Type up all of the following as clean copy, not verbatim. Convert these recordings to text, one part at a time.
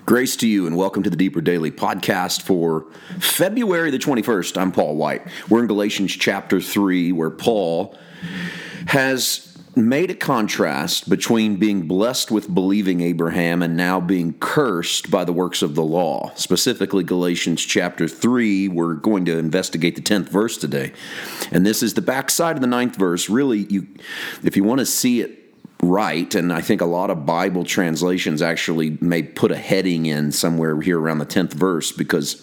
Grace to you and welcome to the Deeper Daily podcast for February the 21st. I'm Paul White. We're in Galatians chapter 3 where Paul has made a contrast between being blessed with believing Abraham and now being cursed by the works of the law. Specifically Galatians chapter 3, we're going to investigate the 10th verse today. And this is the backside of the 9th verse. Really, if you want to see it right, and I think a lot of Bible translations actually may put a heading in somewhere here around the 10th verse because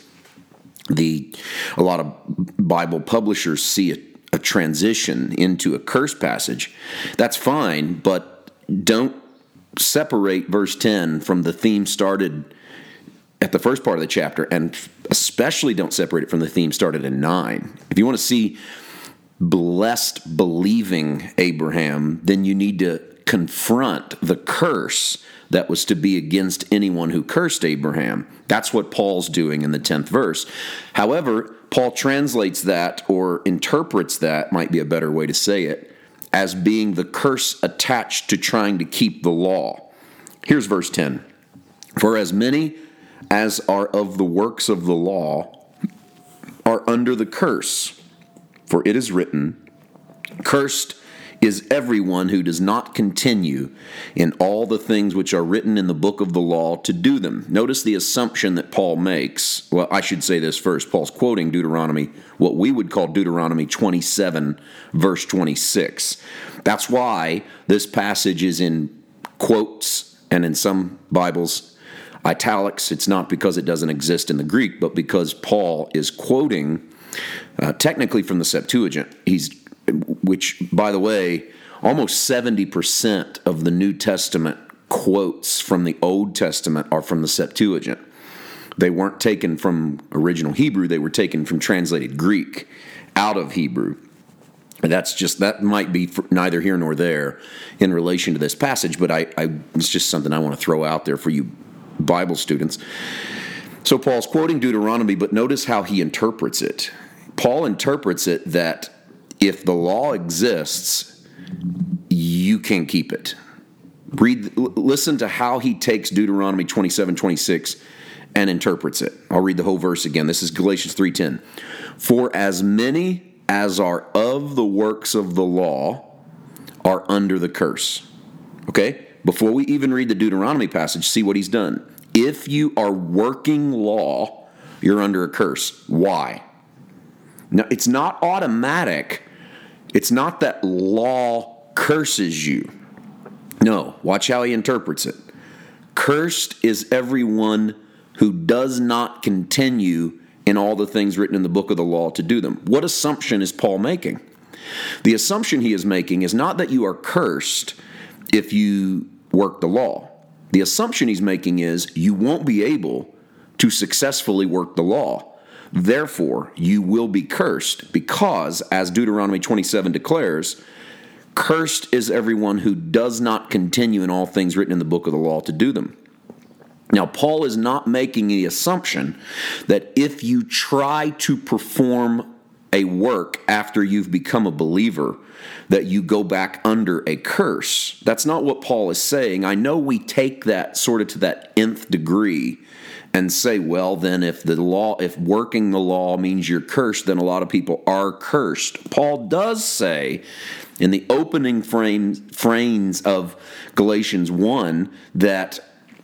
a lot of Bible publishers see a transition into a curse passage. That's fine, but don't separate verse 10 from the theme started at the first part of the chapter, and especially don't separate it from the theme started in 9. If you want to see blessed believing Abraham, then you need to confront the curse that was to be against anyone who cursed Abraham. That's what Paul's doing in the 10th verse. However, Paul translates that, or interprets that, might be a better way to say it, as being the curse attached to trying to keep the law. Here's verse 10. For as many as are of the works of the law are under the curse. For it is written, cursed is everyone who does not continue in all the things which are written in the book of the law to do them. Notice the assumption that Paul makes. Well, I should say this first. Paul's quoting Deuteronomy, what we would call Deuteronomy 27, verse 26. That's why this passage is in quotes and in some Bibles, italics. It's not because it doesn't exist in the Greek, but because Paul is quoting technically from the Septuagint. Which, by the way, almost 70% of the New Testament quotes from the Old Testament are from the Septuagint. They weren't taken from original Hebrew, they were taken from translated Greek out of Hebrew. That might be neither here nor there in relation to this passage, but it's just something I want to throw out there for you Bible students. So Paul's quoting Deuteronomy, but notice how he interprets it. Paul interprets it that if the law exists, you can't keep it. Listen to how he takes Deuteronomy 27:26 and interprets it. I'll read the whole verse again. This is Galatians 3:10. For as many as are of the works of the law are under the curse. Okay? Before we even read the Deuteronomy passage, see what he's done. If you are working law, you're under a curse. Why? Now, it's not automatic. It's not that law curses you. No, watch how he interprets it. Cursed is everyone who does not continue in all the things written in the book of the law to do them. What assumption is Paul making? The assumption he is making is not that you are cursed if you work the law. The assumption he's making is you won't be able to successfully work the law. Therefore, you will be cursed because, as Deuteronomy 27 declares, cursed is everyone who does not continue in all things written in the book of the law to do them. Now, Paul is not making the assumption that if you try to perform a work after you've become a believer, that you go back under a curse. That's not what Paul is saying. I know we take that sort of to that nth degree and say, well, then if working the law means you're cursed, then a lot of people are cursed. Paul does say in the opening frames of Galatians 1 that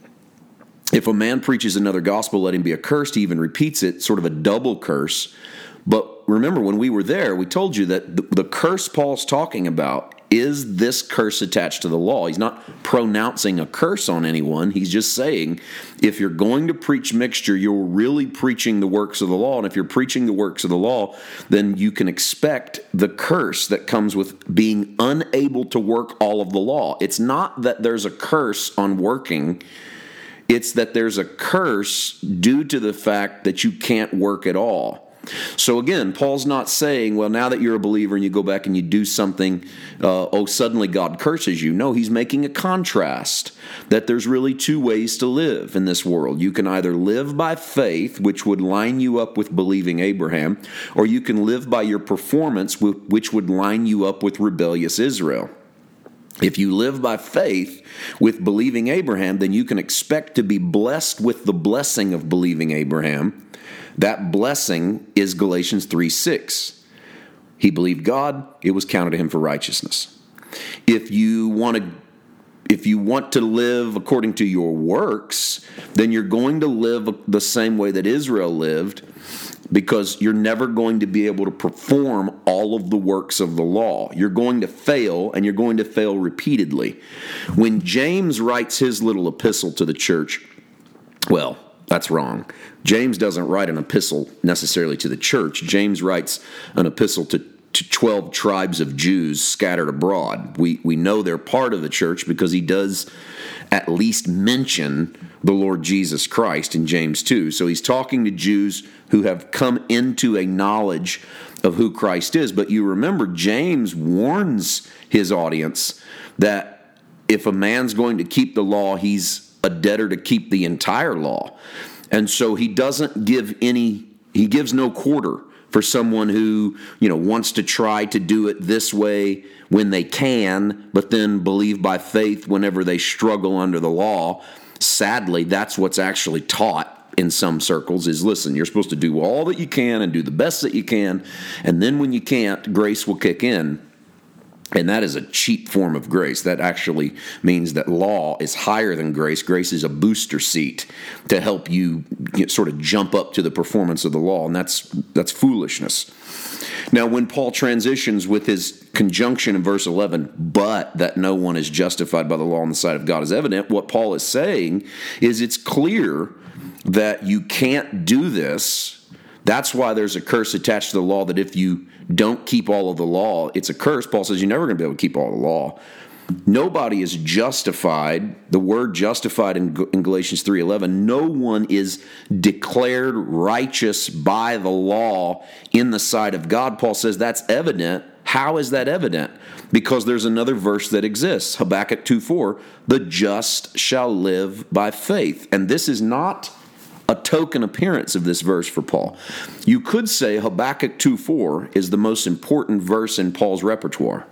if a man preaches another gospel, let him be accursed. He even repeats it, sort of a double curse. But remember, when we were there, we told you that the curse Paul's talking about is this curse attached to the law. He's not pronouncing a curse on anyone. He's just saying, if you're going to preach mixture, you're really preaching the works of the law. And if you're preaching the works of the law, then you can expect the curse that comes with being unable to work all of the law. It's not that there's a curse on working. It's that there's a curse due to the fact that you can't work at all. So again, Paul's not saying, well, now that you're a believer and you go back and you do something, suddenly God curses you. No, he's making a contrast that there's really two ways to live in this world. You can either live by faith, which would line you up with believing Abraham, or you can live by your performance, which would line you up with rebellious Israel. If you live by faith with believing Abraham, then you can expect to be blessed with the blessing of believing Abraham. That blessing is Galatians 3:6. He believed God, it was counted to him for righteousness. If you want to live according to your works, then you're going to live the same way that Israel lived, because you're never going to be able to perform all of the works of the law. You're going to fail, and you're going to fail repeatedly. When James writes his little epistle to the church, well, that's wrong. James doesn't write an epistle necessarily to the church. James writes an epistle to 12 tribes of Jews scattered abroad. We know they're part of the church because he does at least mention the Lord Jesus Christ in James 2. So he's talking to Jews who have come into a knowledge of who Christ is. But you remember, James warns his audience that if a man's going to keep the law, he's a debtor to keep the entire law. And so he doesn't give he gives no quarter for someone who, wants to try to do it this way when they can, but then believe by faith whenever they struggle under the law. Sadly, that's what's actually taught in some circles is, listen, you're supposed to do all that you can and do the best that you can, and then when you can't, grace will kick in. And that is a cheap form of grace. That actually means that law is higher than grace. Grace is a booster seat to help you sort of jump up to the performance of the law, and that's foolishness. Now, when Paul transitions with his conjunction in verse 11, but that no one is justified by the law in the sight of God is evident, what Paul is saying is it's clear that you can't do this. That's why there's a curse attached to the law, that if you don't keep all of the law, it's a curse. Paul says you're never going to be able to keep all the law. Nobody is justified. The word justified in Galatians 3:11, no one is declared righteous by the law in the sight of God. Paul says that's evident. How is that evident? Because there's another verse that exists, Habakkuk 2:4, the just shall live by faith. And this is not a token appearance of this verse for Paul. You could say Habakkuk 2:4 is the most important verse in Paul's repertoire.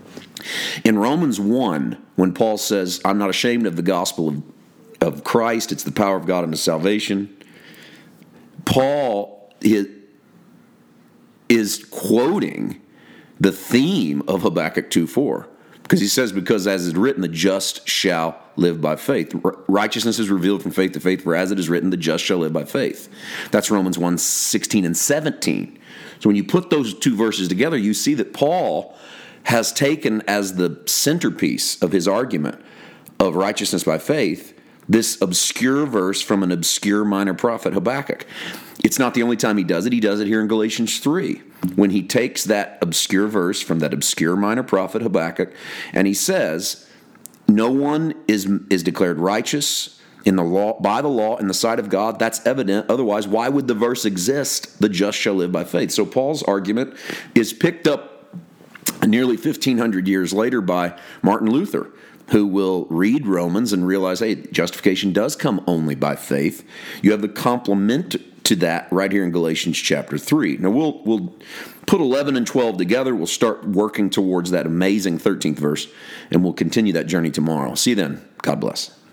In Romans 1, when Paul says, I'm not ashamed of the gospel of Christ, it's the power of God unto salvation, Paul is quoting the theme of Habakkuk 2:4. Because he says, because as it is written, the just shall live by faith. Righteousness is revealed from faith to faith, for as it is written, the just shall live by faith. That's Romans 1:16 and 17. So when you put those two verses together, you see that Paul has taken as the centerpiece of his argument of righteousness by faith this obscure verse from an obscure minor prophet, Habakkuk. It's not the only time he does it. He does it here in Galatians 3, when he takes that obscure verse from that obscure minor prophet, Habakkuk, and he says, no one is declared righteous in the law, by the law in the sight of God. That's evident. Otherwise, why would the verse exist? The just shall live by faith. So Paul's argument is picked up nearly 1,500 years later by Martin Luther, who will read Romans and realize, hey, justification does come only by faith. You have the complement to that right here in Galatians chapter 3. Now, we'll put 11 and 12 together. We'll start working towards that amazing 13th verse, and we'll continue that journey tomorrow. See you then. God bless.